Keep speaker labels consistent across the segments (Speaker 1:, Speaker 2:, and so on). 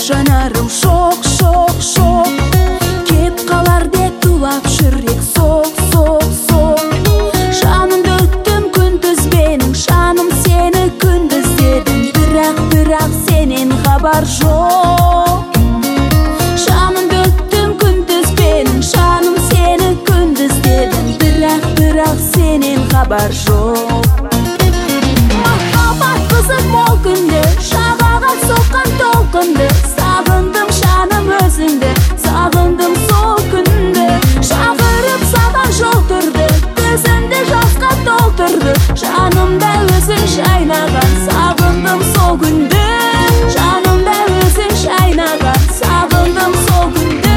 Speaker 1: жанарым шоқ, шоқ, шоқ. Кеп қалар деп тулап жүрек соқ, соқ, соқ. Жанымды өттім күндіз менің, жаным сені күндіз дедім. Бірақ сенен хабар жоқ. Жанымды өттім күндіз менің, жаным сені күндіз дедім. Бірақ сенен хабар жоқ. Махаббат қызық мол күнде, шағаға соққан толқынды. Сағындым жаным өзіңді, сағындым сол күнді. Шақырып саған жол тұрды, көзімді жасқа толтырды. Жанымда өзің жайнаған, сағындым сол күнді. Жанымда өзің жайнаған, сағындым сол күнді.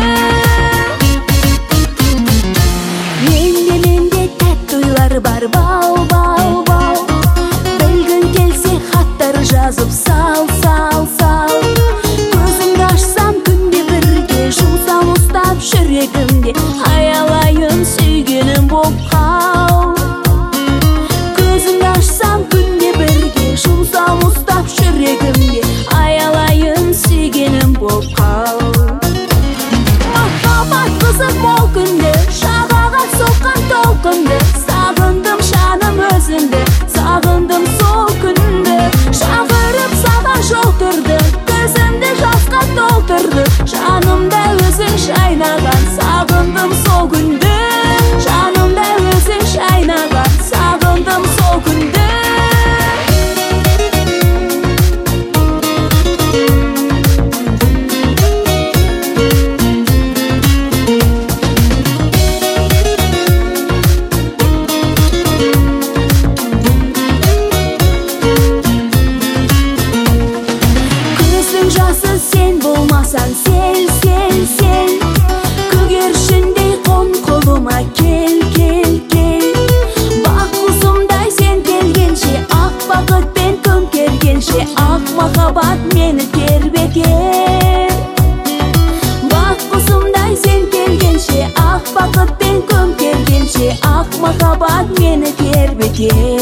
Speaker 1: Менде тәтті ойлар бар, бау, бау, бау. Білгің келсе хаттар жазып сал, сал, сал. Көзімді ашсам күнде бірге, жұмсам ұстап жүрегімде. Аялайын сүйгенім боп қал. Көзімді ашсам күнде бірге, жұмсам ұстап жүрегімде. Аялайын сүйгенім боп қал. Махаббат қызық мол күнде, шағаға соққан толқынды. Сағындым жаным өзіңді, сағындым сол күнді. Шақырып саған жол тұрды, көзімді жасқа толтырды. Жанымда өзің жайнаған, сағындым сол күнді. Жанымда өзің жайнаған, сағындым сол күнді. Көздің жасы сен болмасаң, сел, сел, сел. Көгершіндей қон қолыма кел, кел, кел. Бақ құсымдай сен келгенше, ақ бақытпен көмкергенше, ақ махаббат мені тербетер. Бақ құсымдай сен келгенше, ақ бақытпен көмкергенше, ақ махаббат мені тербетер.